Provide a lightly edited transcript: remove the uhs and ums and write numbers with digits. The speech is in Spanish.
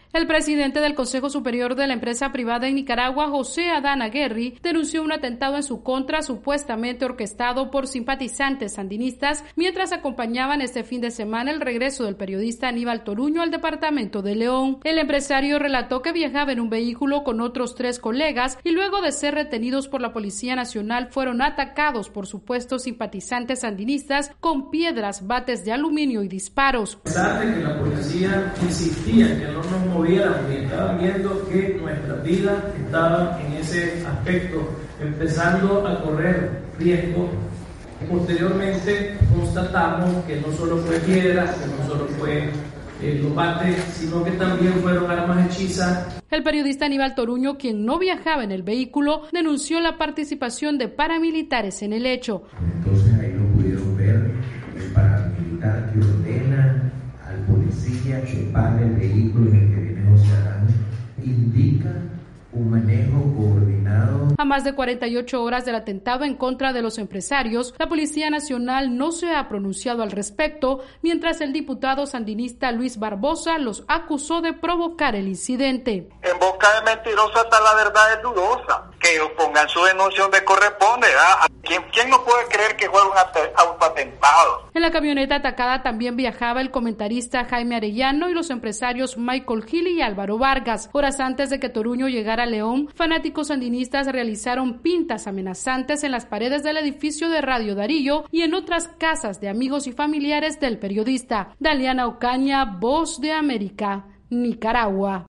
El presidente del Consejo Superior de la empresa privada en Nicaragua, José Adán Aguerri, denunció un atentado en su contra supuestamente orquestado por simpatizantes sandinistas mientras acompañaban este fin de semana el regreso del periodista Aníbal Toruño al departamento de León. El empresario relató que viajaba en un vehículo con otros 3 colegas y luego de ser retenidos por la Policía Nacional fueron atacados por supuestos simpatizantes sandinistas con piedras, bates de aluminio y disparos. A pesar de que la policía insistía en que no nos moviéramos y estaban viendo que nuestras vidas estaban en ese aspecto empezando a correr riesgo, posteriormente constatamos que no solo fue piedra, que no solo fue los bates, sino que también fueron armas hechizas. El periodista Aníbal Toruño, quien no viajaba en el vehículo, denunció la participación de paramilitares en el hecho. Entonces ahí lo pudieron ver, el paramilitar que ordena al policía que pare el vehículo en el que viene José Adán, indica un manejo coordinado. A más de 48 horas del atentado en contra de los empresarios, la Policía Nacional no se ha pronunciado al respecto, mientras el diputado sandinista Luis Barbosa los acusó de provocar el incidente. En boca de mentiroso hasta la verdad es dudosa. Que ellos pongan su denuncia donde corresponde. ¿Quién no puede creer que fue un autoatentado? En la camioneta atacada también viajaba el comentarista Jaime Arellano y los empresarios Michael Gil y Álvaro Vargas. Horas antes de que Toruño llegara a León, fanáticos sandinistas realizaron pintas amenazantes en las paredes del edificio de Radio Darío y en otras casas de amigos y familiares del periodista. Daliana Ocaña, Voz de América, Nicaragua.